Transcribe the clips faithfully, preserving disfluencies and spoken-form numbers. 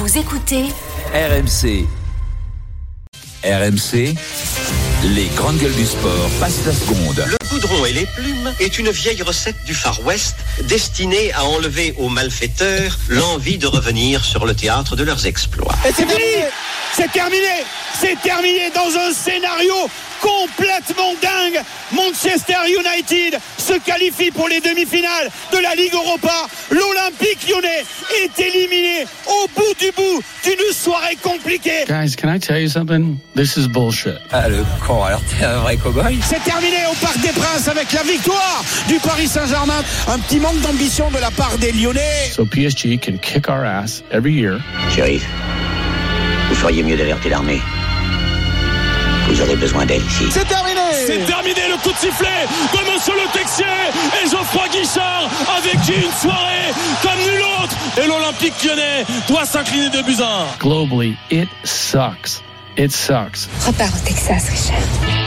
Vous écoutez R M C. R M C, les grandes gueules du sport passent la seconde. Le goudron et les plumes est une vieille recette du Far West destinée à enlever aux malfaiteurs l'envie de revenir sur le théâtre de leurs exploits. Et c'est fini, c'est terminé, c'est terminé dans un scénario complètement dingue. Manchester United se qualifie pour les demi-finales de la Ligue Europa. L'Olympique Lyonnais est éliminé au bout du bout d'une soirée compliquée. Guys, can I tell you something? This is bullshit. Ah, le con, alors t'es un vrai cow-boy. C'est terminé au Parc des Princes avec la victoire du Paris Saint-Germain. Un petit manque d'ambition de la part des Lyonnais. So P S G can kick our ass every year. Shérif, vous feriez mieux d'alerter l'armée. Vous aurez besoin d'elle ici. C'est terminé. C'est terminé, le coup de sifflet de Monsieur Le Texier et Geoffroy Guichard a vécu une soirée comme nulle autre. Et l'Olympique Lyonnais doit s'incliner de buts à un. Globally, it sucks. It sucks. Repars au Texas, Richard.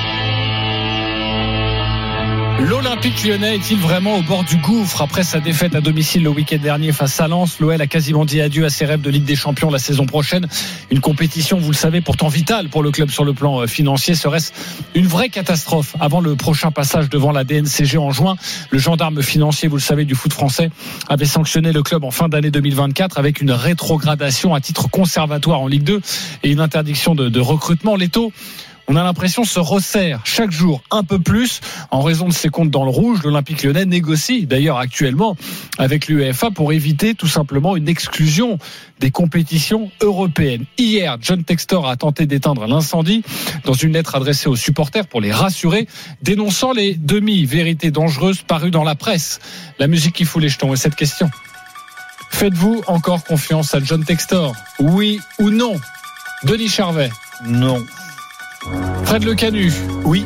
L'Olympique Lyonnais est-il vraiment au bord du gouffre après sa défaite à domicile le week-end dernier face à Lens? L'O L a quasiment dit adieu à ses rêves de Ligue des Champions la saison prochaine. Une compétition, vous le savez, pourtant vitale pour le club sur le plan financier. Serait-ce une vraie catastrophe avant le prochain passage devant la D N C G en juin? Le gendarme financier, vous le savez, du foot français avait sanctionné le club en fin d'année deux mille vingt-quatre avec une rétrogradation à titre conservatoire en Ligue deux et une interdiction de, de recrutement. L'étau, on a l'impression, se resserre chaque jour un peu plus en raison de ses comptes dans le rouge. L'Olympique Lyonnais négocie d'ailleurs actuellement avec l'UEFA pour éviter tout simplement une exclusion des compétitions européennes. Hier, John Textor a tenté d'éteindre l'incendie dans une lettre adressée aux supporters pour les rassurer, dénonçant les demi-vérités dangereuses parues dans la presse. La musique qui fout les jetons est cette question. Faites-vous encore confiance à John Textor? Oui ou non? Denis Charvet? Non. Fred Le Canu? Oui.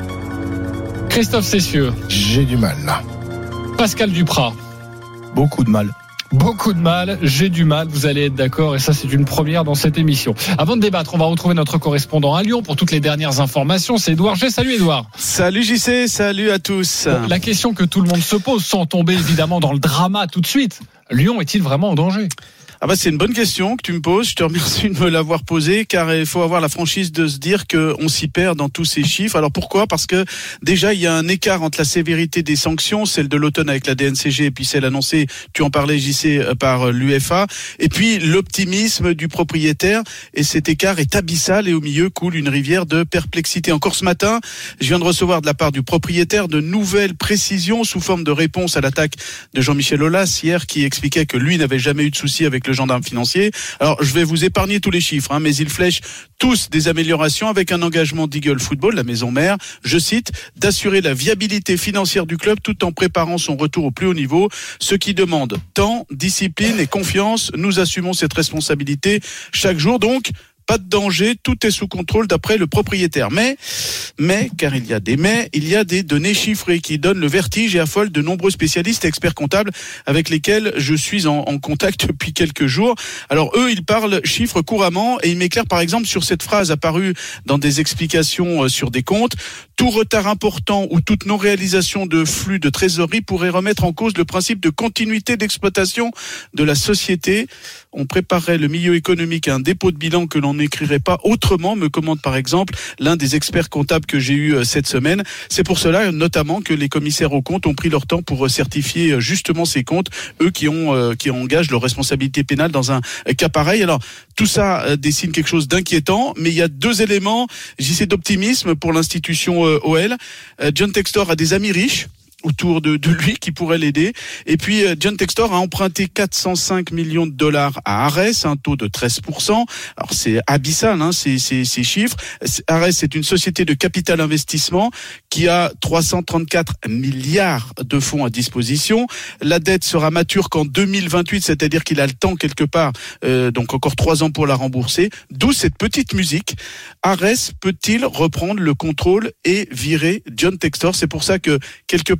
Christophe Cessieux? J'ai du mal là. Pascal Duprat? Beaucoup de mal. Beaucoup de mal, j'ai du mal, vous allez être d'accord, et ça c'est une première dans cette émission. Avant de débattre, on va retrouver notre correspondant à Lyon pour toutes les dernières informations, c'est Édouard G. Salut Édouard. Salut J C, salut à tous. Bon, la question que tout le monde se pose, sans tomber évidemment dans le drama tout de suite, Lyon est-il vraiment en danger ? Ah bah c'est une bonne question que tu me poses. Je te remercie de me l'avoir posée, car il faut avoir la franchise de se dire que on s'y perd dans tous ces chiffres. Alors pourquoi ? Parce que déjà il y a un écart entre la sévérité des sanctions, celle de l'automne avec la D N C G et puis celle annoncée, tu en parlais J C, par l'UEFA, et puis l'optimisme du propriétaire, et cet écart est abyssal et au milieu coule une rivière de perplexité. Encore ce matin, je viens de recevoir de la part du propriétaire de nouvelles précisions sous forme de réponse à l'attaque de Jean-Michel Aulas hier, qui expliquait que lui n'avait jamais eu de souci avec le gendarme financier. Alors je vais vous épargner tous les chiffres, hein, mais ils flèchent tous des améliorations avec un engagement d'Eagle Football, la maison mère, je cite, d'assurer la viabilité financière du club tout en préparant son retour au plus haut niveau, ce qui demande temps, discipline et confiance. Nous assumons cette responsabilité chaque jour, donc pas de danger, tout est sous contrôle d'après le propriétaire. Mais, mais, car il y a des mais, il y a des données chiffrées qui donnent le vertige et affolent de nombreux spécialistes et experts comptables avec lesquels je suis en, en contact depuis quelques jours. Alors eux, ils parlent chiffres couramment et ils m'éclairent par exemple sur cette phrase apparue dans des explications sur des comptes. Tout retard important ou toute non-réalisation de flux de trésorerie pourrait remettre en cause le principe de continuité d'exploitation de la société. On préparerait le milieu économique à un dépôt de bilan que l'on n'écrirait pas autrement, me commande par exemple l'un des experts comptables que j'ai eu cette semaine. C'est pour cela notamment que les commissaires aux comptes ont pris leur temps pour certifier justement ces comptes, eux qui ont euh, qui engagent leur responsabilité pénale dans un cas pareil. Alors tout ça euh, dessine quelque chose d'inquiétant, mais il y a deux éléments, j'essaie d'optimisme pour l'institution euh, O L. Euh, John Textor a des amis riches autour de, de lui qui pourrait l'aider. Et puis John Textor a emprunté quatre cent cinq millions de dollars à Ares, un taux de treize pour cent. Alors c'est abyssal, hein, ces, ces, ces chiffres. Ares, c'est une société de capital investissement qui a trois cent trente-quatre milliards de fonds à disposition. La dette sera mature qu'en deux mille vingt-huit, c'est-à-dire qu'il a le temps quelque part, euh, donc encore trois ans pour la rembourser. D'où cette petite musique. Ares peut-il reprendre le contrôle et virer John Textor ? C'est pour ça que quelque part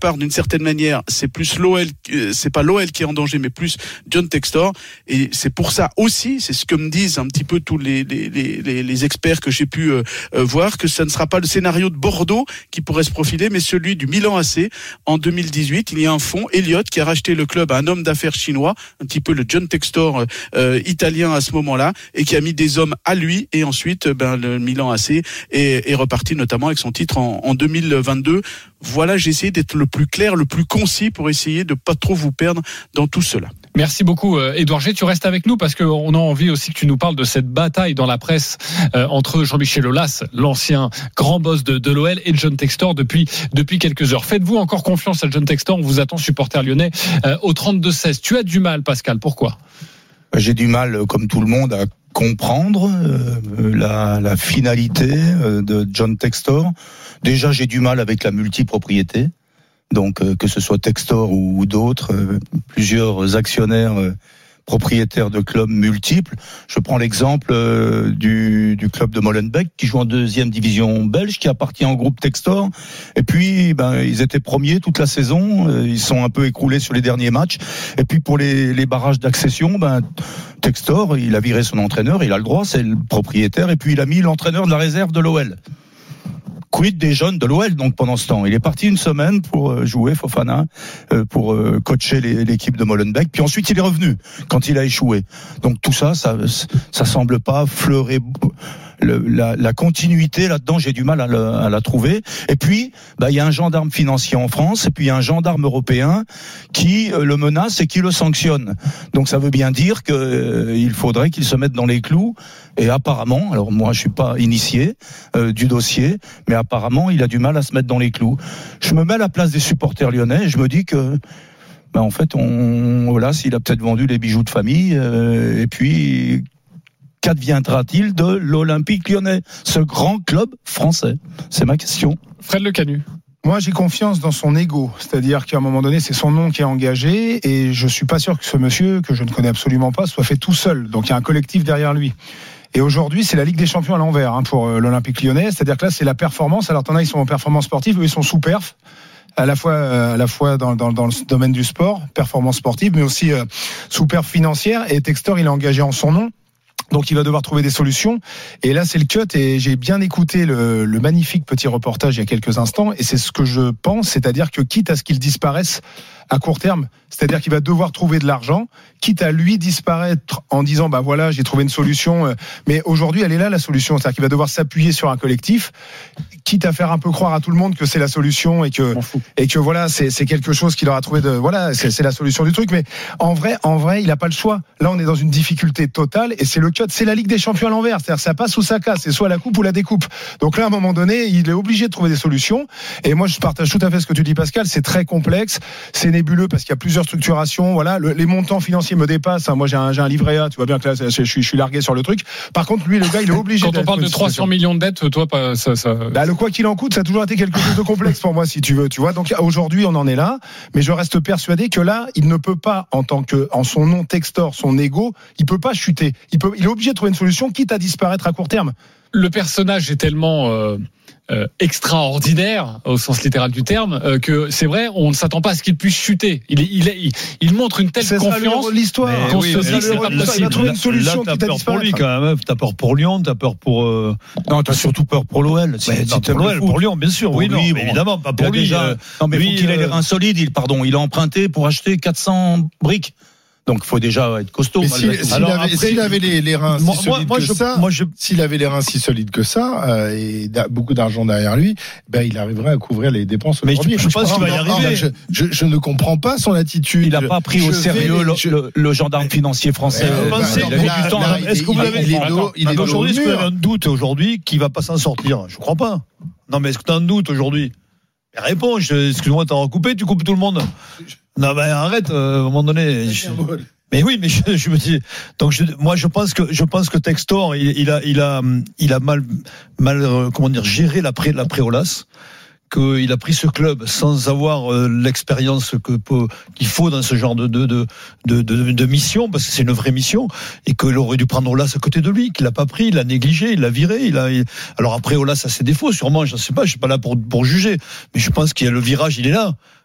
part, d'une certaine manière, c'est plus l'O L, c'est pas l'O L qui est en danger, mais plus John Textor. Et c'est pour ça aussi, c'est ce que me disent un petit peu tous les les les, les experts que j'ai pu euh, voir, que ça ne sera pas le scénario de Bordeaux qui pourrait se profiler, mais celui du Milan A C en deux mille dix-huit. Il y a un fonds Elliott qui a racheté le club à un homme d'affaires chinois, un petit peu le John Textor euh, italien à ce moment-là, et qui a mis des hommes à lui. Et ensuite, ben le Milan A C est, est reparti notamment avec son titre en, en deux mille vingt-deux. Voilà, j'ai essayé d'être le plus clair, le plus concis pour essayer de pas trop vous perdre dans tout cela. Merci beaucoup, Édouard G. Tu restes avec nous parce qu'on a envie aussi que tu nous parles de cette bataille dans la presse euh, entre Jean-Michel Aulas, l'ancien grand boss de, de l'O L, et John Textor depuis depuis quelques heures. Faites-vous encore confiance à John Textor? On vous attend, supporter lyonnais, euh, au trente-deux seize. Tu as du mal, Pascal. Pourquoi? J'ai du mal, comme tout le monde, à comprendre euh, la, la finalité euh, de John Textor. Déjà, j'ai du mal avec la multipropriété. Donc, euh, que ce soit Textor ou, ou d'autres, euh, plusieurs actionnaires euh, propriétaires de clubs multiples. Je prends l'exemple euh, du, du club de Molenbeek qui joue en deuxième division belge, qui appartient au groupe Textor. Et puis, ben, ils étaient premiers toute la saison. Euh, ils sont un peu écroulés sur les derniers matchs. Et puis, pour les, les barrages d'accession, ben, Textor, il a viré son entraîneur, il a le droit, c'est le propriétaire. Et puis, il a mis l'entraîneur de la réserve de l'O L. Quid des jeunes de l'O L, donc, pendant ce temps. Il est parti une semaine pour jouer, Fofana, pour coacher l'équipe de Molenbeek. Puis ensuite, il est revenu quand il a échoué. Donc, tout ça, ça, ça semble pas fleurer le, la, la continuité là-dedans. J'ai du mal à, le, à la trouver. Et puis, bah, il y a un gendarme financier en France, et puis il y a un gendarme européen qui le menace et qui le sanctionne. Donc, ça veut bien dire que euh, il faudrait qu'il se mette dans les clous. Et apparemment, alors moi, je suis pas initié euh, du dossier, mais apparemment, il a du mal à se mettre dans les clous. Je me mets à la place des supporters lyonnais et je me dis que, ben en fait, on, voilà, s'il a peut-être vendu les bijoux de famille, euh, et puis qu'adviendra-t-il de l'Olympique Lyonnais, ce grand club français? C'est ma question. Fred Le Canu. Moi, j'ai confiance dans son ego. C'est-à-dire qu'à un moment donné, c'est son nom qui est engagé et je suis pas sûr que ce monsieur, que je ne connais absolument pas, soit fait tout seul. Donc, il y a un collectif derrière lui. Et aujourd'hui, c'est la Ligue des Champions à l'envers hein, pour l'Olympique Lyonnais. C'est-à-dire que là, c'est la performance. Alors, t'en as, ils sont en performance sportive, eux, ils sont sous-perf. À la fois, à la fois dans, dans, dans le domaine du sport, performance sportive, mais aussi euh, sous-perf financière. Et Textor, il est engagé en son nom. Donc il va devoir trouver des solutions. Et là, c'est le cut. Et j'ai bien écouté le, le magnifique petit reportage il y a quelques instants. Et c'est ce que je pense, c'est-à-dire que quitte à ce qu'il disparaisse à court terme, c'est-à-dire qu'il va devoir trouver de l'argent, quitte à lui disparaître en disant bah voilà, j'ai trouvé une solution. Mais aujourd'hui, elle est là la solution, c'est-à-dire qu'il va devoir s'appuyer sur un collectif, quitte à faire un peu croire à tout le monde que c'est la solution et que et que voilà, c'est c'est quelque chose qu'il aura trouvé de voilà, c'est c'est la solution du truc. Mais en vrai, en vrai, il a pas le choix. Là, on est dans une difficulté totale et c'est le cut, c'est la Ligue des Champions à l'envers, c'est-à-dire ça passe ou ça casse, c'est soit la coupe ou la découpe. Donc là, à un moment donné, il est obligé de trouver des solutions. Et moi, je partage tout à fait ce que tu dis, Pascal. C'est très complexe, c'est nébuleux parce qu'il y a plusieurs structurations. Voilà, le, les montants financiers me dépassent. Moi, j'ai un, j'ai un livret A. Tu vois bien que là, je, je, je suis largué sur le truc. Par contre, lui, le gars, il est obligé. Quand on parle de trois cents millions de dettes, toi, pas ça. ça... Bah, le quoi qu'il en coûte, ça a toujours été quelque chose de complexe pour moi, si tu veux. Tu vois. Donc aujourd'hui, on en est là, mais je reste persuadé que là, il ne peut pas, en tant que, en son nom Textor, son ego, il peut pas chuter. Il peut, il est obligé de trouver une solution, quitte à disparaître à court terme. Le personnage est tellement euh, euh, extraordinaire au sens littéral du terme euh, que c'est vrai, on ne s'attend pas à ce qu'il puisse chuter. Il, il, il, il montre une telle c'est confiance. C'est l'histoire. Qu'on se dit que c'est pas possible. Il a trouvé une solution. Là, t'as peur pour lui quand même. T'as peur pour Lyon, t'as peur pour. Euh... Non, t'as surtout peur pour l'O L. C'est, c'est pour l'O L, pour Lyon, bien sûr. Pour oui, lui, non, bon, mais évidemment, pas pour lui. Déjà, euh, non, mais lui, faut qu'il ait euh... les reins solides. Il, pardon, il a emprunté pour acheter quatre cents briques. Donc, il faut déjà être costaud. Mais s'il, s'il, Alors, avait, après, s'il avait les, les reins moi, si solides moi, que je, ça, moi, je... s'il avait les reins si solides que ça, euh, et da, beaucoup d'argent derrière lui, ben, il arriverait à couvrir les dépenses. Mais je, je pense je qu'il va y arriver. Non, je, je, je ne comprends pas son attitude. Il n'a pas pris je au sérieux vais, le, je... le, le gendarme financier français. Euh, bah, il a mis du temps. Là, est-ce que vous avez aujourd'hui, est-ce que vous avez un doute aujourd'hui qu'il va pas s'en sortir? Je crois pas. Non, mais est-ce que tu as un doute aujourd'hui? Réponds. Excuse-moi, t'as recoupé, tu coupes tout le monde. Non, mais arrête. Euh, à un moment donné. Je... Mais oui, mais je, je me dis, donc je, moi je pense que je pense que Textor il, il a il a il a mal mal comment dire géré l'après l'après Aulas, qu'il a pris ce club sans avoir euh, l'expérience que peut, qu'il faut dans ce genre de de de de, de, de mission, parce que c'est une vraie mission, et qu'il aurait dû prendre Aulas à côté de lui, qu'il l'a pas pris, il l'a négligé, il l'a viré, il a il... alors après Aulas a ses défauts sûrement, je sais pas, je suis pas là pour pour juger, mais je pense qu'il y a le virage, il est là.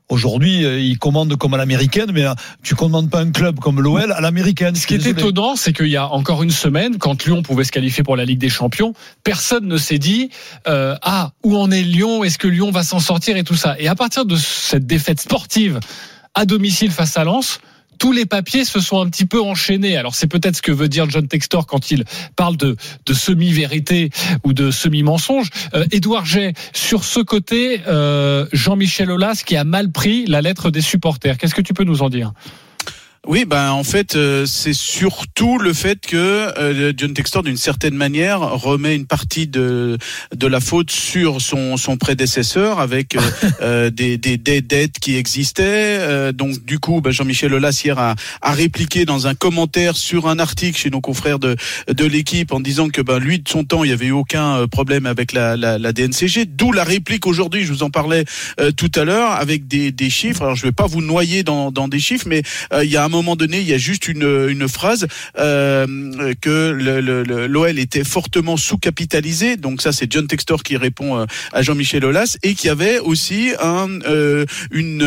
Aujourd'hui, il commande comme à l'américaine, mais tu commandes pas un club comme l'O L à l'américaine. Ce qui est étonnant, c'est qu'il y a encore une semaine, quand Lyon pouvait se qualifier pour la Ligue des Champions, personne ne s'est dit euh, ah, où en est Lyon, est-ce que Lyon va s'en sortir et tout ça. Et à partir de cette défaite sportive à domicile face à Lens, tous les papiers se sont un petit peu enchaînés. Alors c'est peut-être ce que veut dire John Textor quand il parle de, de semi-vérité ou de semi-mensonge. Euh, Édouard Jay, sur ce côté, euh, Jean-Michel Aulas qui a mal pris la lettre des supporters. Qu'est-ce que tu peux nous en dire ? Oui, ben en fait, euh, c'est surtout le fait que euh, John Textor, d'une certaine manière, remet une partie de de la faute sur son son prédécesseur avec euh, euh, des, des des dettes qui existaient. Euh, donc du coup, ben, Jean-Michel Aulas hier a, a répliqué dans un commentaire sur un article chez nos confrères de de l'équipe en disant que ben lui de son temps, il y avait eu aucun problème avec la la, la D N C G. D'où la réplique aujourd'hui. Je vous en parlais euh, tout à l'heure avec des des chiffres. Alors je vais pas vous noyer dans dans des chiffres, mais euh, il y a un moment donné, il y a juste une, une phrase euh, que le, le, l'O L était fortement sous-capitalisé. Donc ça, c'est John Textor qui répond euh, à Jean-Michel Aulas, et qui avait aussi un, euh, une,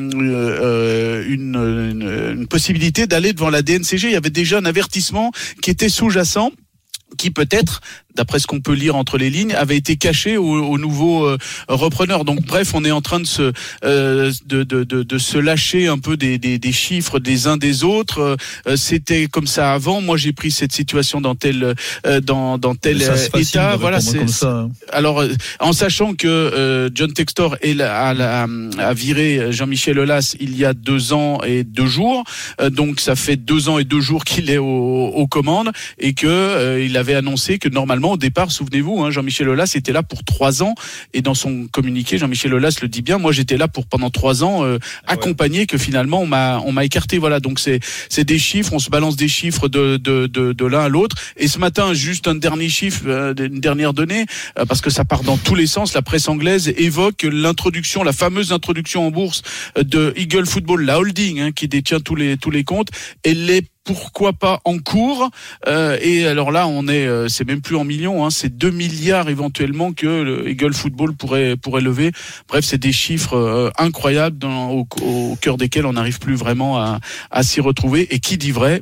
euh, une, une, une possibilité d'aller devant la D N C G. Il y avait déjà un avertissement qui était sous-jacent, qui peut-être, d'après ce qu'on peut lire entre les lignes, avait été caché au, au nouveau euh, repreneur. Donc bref, on est en train de se euh, de, de, de, de se lâcher un peu des, des, des chiffres des uns des autres. Euh, c'était comme ça avant. Moi, j'ai pris cette situation dans tel euh, dans dans tel ça, c'est état. Voilà, c'est comme ça. Alors, en sachant que euh, John Textor est a, a, a viré Jean-Michel Aulas il y a deux ans et deux jours, euh, donc ça fait deux ans et deux jours qu'il est aux, aux commandes, et que euh, il avait annoncé que normalement au départ, souvenez-vous, hein, Jean-Michel Aulas était là pour trois ans, et dans son communiqué, Jean-Michel Aulas le dit bien. Moi, j'étais là pour pendant trois ans euh, accompagner, que finalement on m'a on m'a écarté. Voilà, donc c'est c'est des chiffres, on se balance des chiffres de de de, de l'un à l'autre. Et ce matin, juste un dernier chiffre, euh, une dernière donnée, euh, parce que ça part dans tous les sens. La presse anglaise évoque l'introduction, la fameuse introduction en bourse de Eagle Football, la holding hein, qui détient tous les tous les comptes. Elle est pourquoi pas en cours, euh, et alors là on est, euh, c'est même plus en millions, hein, c'est deux milliards éventuellement que le Eagle Football pourrait pourrait lever. Bref, c'est des chiffres euh, incroyables dans, au, au cœur desquels on n'arrive plus vraiment à, à s'y retrouver. Et qui dit vrai ?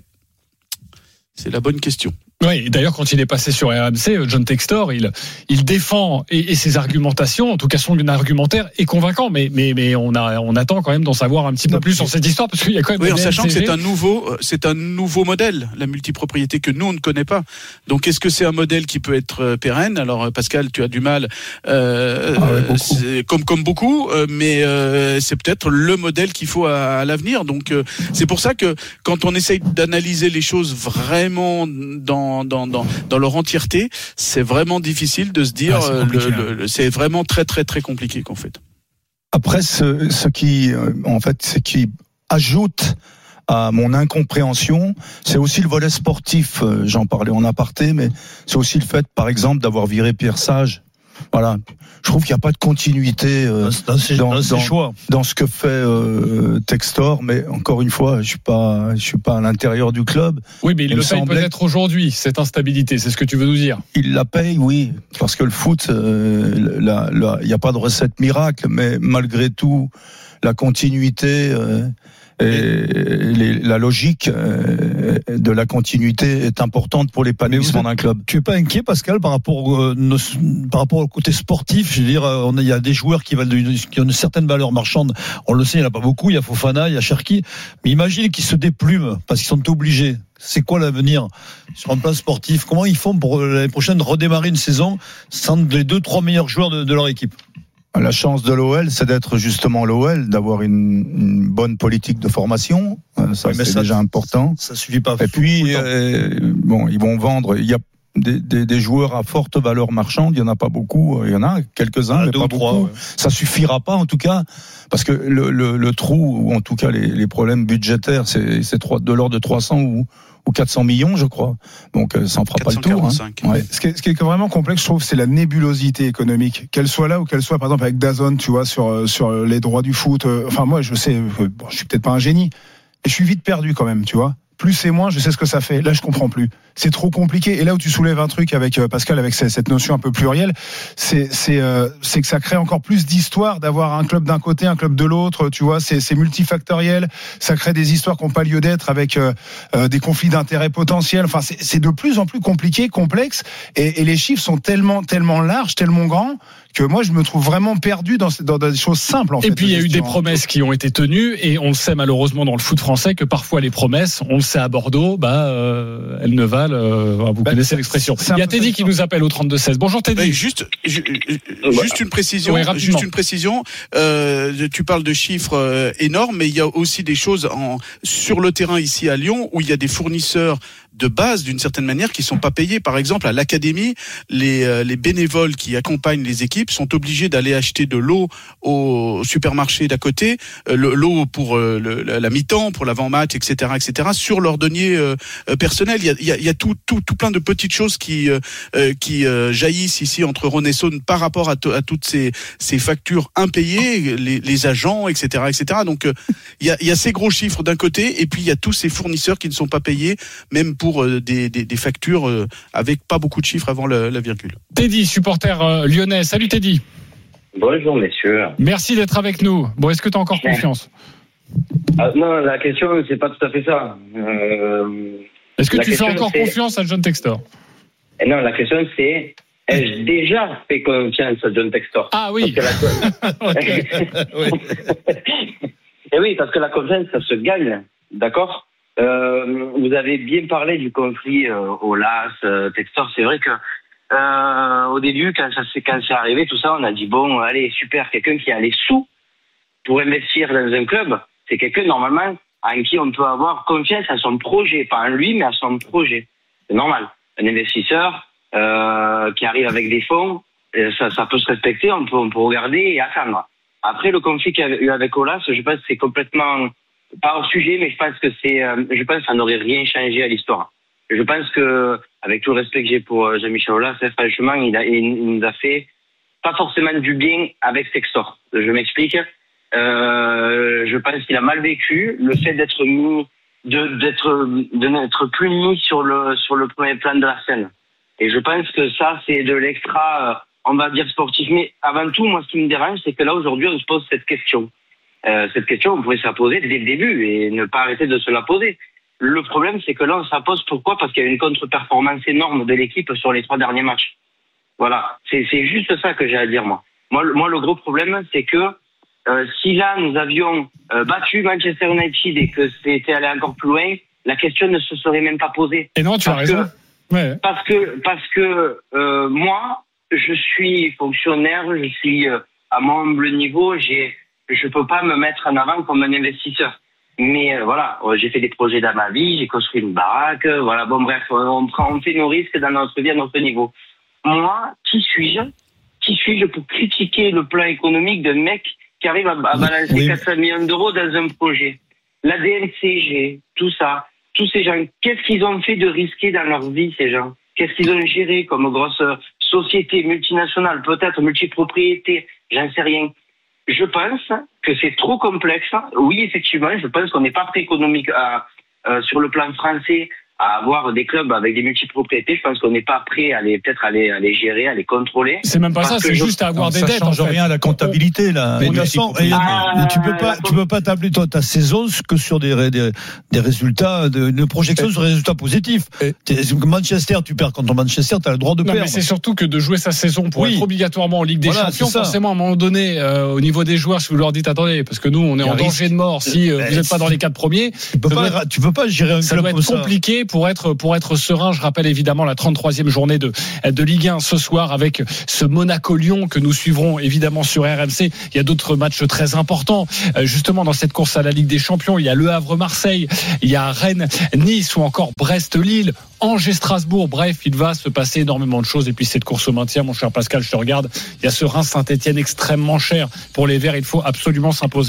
C'est la bonne question. Oui, d'ailleurs, quand il est passé sur R M C, John Textor, il, il défend et, et ses argumentations, en tout cas son argumentaire est convaincant, mais, mais, mais on a, on attend quand même d'en savoir un petit peu plus sur cette histoire, parce qu'il y a quand même. Oui, en sachant que c'est un nouveau, c'est un nouveau modèle, la multipropriété, que nous on ne connaît pas. Donc, est-ce que c'est un modèle qui peut être pérenne ? Alors, Pascal, tu as du mal, euh, ah ouais, c'est, comme comme beaucoup, euh, mais euh, c'est peut-être le modèle qu'il faut à, à l'avenir. Donc, euh, c'est pour ça que quand on essaye d'analyser les choses vraiment dans Dans, dans, dans leur entièreté, c'est vraiment difficile de se dire, ah, c'est, le, le, c'est vraiment très très très compliqué qu'en fait. Après, ce, ce qui, en fait, ce qui ajoute à mon incompréhension, c'est aussi le volet sportif. J'en parlais en aparté, mais c'est aussi le fait, par exemple, d'avoir viré Pierre Sage. Voilà, je trouve qu'il n'y a pas de continuité euh, dans, ses, dans, dans, ses dans, choix. dans ce que fait euh, Textor, mais encore une fois, je suis pas, je suis pas à l'intérieur du club. Oui, mais il, il le paye peut-être aujourd'hui, cette instabilité, c'est ce que tu veux nous dire. Il la paye, oui, parce que le foot, euh, là, là, il n'y a pas de recette miracle, mais malgré tout, la continuité. Euh, Et les, la logique euh, de la continuité est importante pour l'épanouissement d'un club. Tu es pas inquiet, Pascal, par rapport au, nos, par rapport au côté sportif? Je veux dire, on a, il y a des joueurs qui valent de, qui ont une certaine valeur marchande. On le sait, il n'y en a pas beaucoup. Il y a Fofana, il y a Cherki. Mais imagine qu'ils se déplument parce qu'ils sont obligés. C'est quoi l'avenir sur un plan sportif? Comment ils font pour l'année prochaine redémarrer une saison sans les deux, trois meilleurs joueurs de, de leur équipe? La chance de l'O L, c'est d'être justement l'O L, d'avoir une, une bonne politique de formation. Ça, oui, c'est ça, déjà important. Ça suffit pas. Et puis, euh, bon, ils vont vendre. Il y a des, des, des joueurs à forte valeur marchande. Il y en a pas beaucoup. Il y en a quelques-uns, ah, mais pas beaucoup. Trois, ouais. Ça suffira pas, en tout cas, parce que le, le, le trou, ou en tout cas les, les problèmes budgétaires, c'est, c'est de l'ordre de trois cents ou ou quatre cents millions, je crois. Donc, ça en fera pas le tour. Hein. Ouais. Ce, qui est, ce qui est vraiment complexe, je trouve, c'est la nébulosité économique. Qu'elle soit là ou qu'elle soit, par exemple, avec DAZN, tu vois, sur, sur les droits du foot. Enfin, moi, je sais, bon, je suis peut-être pas un génie, mais je suis vite perdu quand même, tu vois. plus et moins, je sais ce que ça fait. Là, je comprends plus. C'est trop compliqué. Et là où tu soulèves un truc avec Pascal, avec cette notion un peu plurielle, c'est, c'est, euh, c'est que ça crée encore plus d'histoires d'avoir un club d'un côté, un club de l'autre. Tu vois, c'est, c'est multifactoriel. Ça crée des histoires qui n'ont pas lieu d'être avec euh, euh, des conflits d'intérêts potentiels. Enfin, c'est, c'est de plus en plus compliqué, complexe. Et, et les chiffres sont tellement, tellement larges, tellement grands que moi, je me trouve vraiment perdu dans, dans des choses simples. En et fait, puis, il y a eu des promesses qui ont été tenues. Et on le sait malheureusement dans le foot français que parfois les promesses, on le sait à Bordeaux, bah, euh, elles ne valent. Euh, vous bah, connaissez l'expression. Il y a Teddy qui nous appelle au trente-deux seize. Bonjour Teddy. Oui, juste, ju, juste une précision. Oui, juste une précision. Euh, tu parles de chiffres euh, énormes, mais il y a aussi des choses en, sur le terrain ici à Lyon où il y a des fournisseurs de base d'une certaine manière qui sont pas payés. Par exemple, à l'académie, les, euh, les bénévoles qui accompagnent les équipes sont obligés d'aller acheter de l'eau au supermarché d'à côté, euh, le, l'eau pour euh, le, la mi-temps, pour l'avant-match, et cetera, et cetera, sur leur denier euh, personnel. Il y a, il y a, il y a tout, tout, tout plein de petites choses qui, euh, qui euh, jaillissent ici entre Rhône et Saône par rapport à, to, à toutes ces, ces factures impayées, les, les agents, et cetera, et cetera. Donc, euh, il y a, il y a ces gros chiffres d'un côté, et puis il y a tous ces fournisseurs qui ne sont pas payés, même pour Des, des, des factures avec pas beaucoup de chiffres avant la, la virgule. Teddy, supporter euh, lyonnais. Salut Teddy. Bonjour messieurs. Merci d'être avec nous. Bon, est-ce que tu as encore confiance? ah, Non, la question c'est pas tout à fait ça. Euh, est-ce que tu fais encore c'est... confiance à John Textor? Et non, la question c'est ai-je déjà fait confiance à John Textor? Ah oui. La... oui. Et oui, parce que la confiance ça se gagne, d'accord? Euh, vous avez bien parlé du conflit euh, au L A S, euh, Textor. C'est vrai que euh, au début, quand ça c'est quand c'est arrivé, tout ça, on a dit bon, allez, super, quelqu'un qui a les sous pour investir dans un club, c'est quelqu'un normalement en qui on peut avoir confiance à son projet, pas en lui, mais à son projet. C'est normal. Un investisseur euh, qui arrive avec des fonds, ça, ça peut se respecter, on peut, on peut regarder et attendre. Après, le conflit qu'il y a eu avec O L A S, je pense que c'est complètement pas hors sujet, mais je pense que c'est, euh, je pense que ça n'aurait rien changé à l'histoire. Je pense que, avec tout le respect que j'ai pour Jean-Michel Aulas, franchement, il, a, il nous a fait pas forcément du bien avec Textor. Je m'explique. Euh, je pense qu'il a mal vécu le fait d'être mis, de, d'être, de n'être plus mis sur le, sur le premier plan de la scène. Et je pense que ça, c'est de l'extra, on va dire sportif. Mais avant tout, moi, ce qui me dérange, c'est que là, aujourd'hui, on se pose cette question. Euh, cette question, on pouvait se la poser dès le début et ne pas arrêter de se la poser. Le problème, c'est que là, on se la pose pourquoi? Parce qu'il y a une contre-performance énorme de l'équipe sur les trois derniers matchs. Voilà, c'est, c'est juste ça que j'ai à dire, moi. Moi, le, moi, le gros problème, c'est que euh, si là, nous avions euh, battu Manchester United et que c'était allé encore plus loin, la question ne se serait même pas posée. Et non, tu as raison. Que, ouais. Parce que, parce que euh, moi, je suis fonctionnaire, je suis euh, à mon humble niveau, j'ai... je peux pas me mettre en avant comme un investisseur. Mais euh, voilà, j'ai fait des projets dans ma vie, j'ai construit une baraque, euh, voilà, bon bref, on prend, on fait nos risques dans notre vie à notre niveau. Moi, qui suis-je Qui suis-je pour critiquer le plan économique d'un mec qui arrive à, à balancer oui. quatre cents millions d'euros dans un projet? La D N C G, tout ça, tous ces gens, qu'est-ce qu'ils ont fait de risqué dans leur vie, ces gens? Qu'est-ce qu'ils ont géré comme grosse société multinationale, peut-être multipropriété, j'en sais rien. Je pense que c'est trop complexe. Oui, effectivement, je pense qu'on n'est pas prêt économique à, euh, sur le plan français à avoir des clubs avec des multipropriétés. Je pense qu'on n'est pas prêt à les, peut-être à les, à les gérer, à les contrôler. C'est même pas ça, c'est je... juste à avoir non, des ça dettes. Ça change en fait. rien à la comptabilité, là. Mais, façon, et, ah, mais tu peux pas, tu peux pas tabler toi, ta saison que sur des, des, des résultats, de, de projection sur des résultats positifs. Et... Manchester, tu perds contre Manchester, t'as le droit de non, perdre. Mais c'est surtout que de jouer sa saison pour oui. être obligatoirement en Ligue des voilà, Champions, forcément, à un moment donné, euh, au niveau des joueurs, si vous leur dites, attendez, parce que nous, on est en danger de mort si euh, vous n'êtes pas dans les quatre premiers. Tu peux pas, tu peux pas gérer un club comme ça. Ça doit être compliqué pour être, pour être serein. Je rappelle évidemment la trente-troisième journée de, de Ligue un ce soir avec ce Monaco-Lyon que nous suivrons évidemment sur R M C. Il y a d'autres matchs très importants. Justement, dans cette course à la Ligue des Champions, il y a Le Havre-Marseille, il y a Rennes-Nice ou encore Brest-Lille, Angers-Strasbourg. Bref, il va se passer énormément de choses. Et puis cette course au maintien, mon cher Pascal, je te regarde. Il y a ce Reims-Saint-Etienne extrêmement cher pour les Verts. Il faut absolument s'imposer.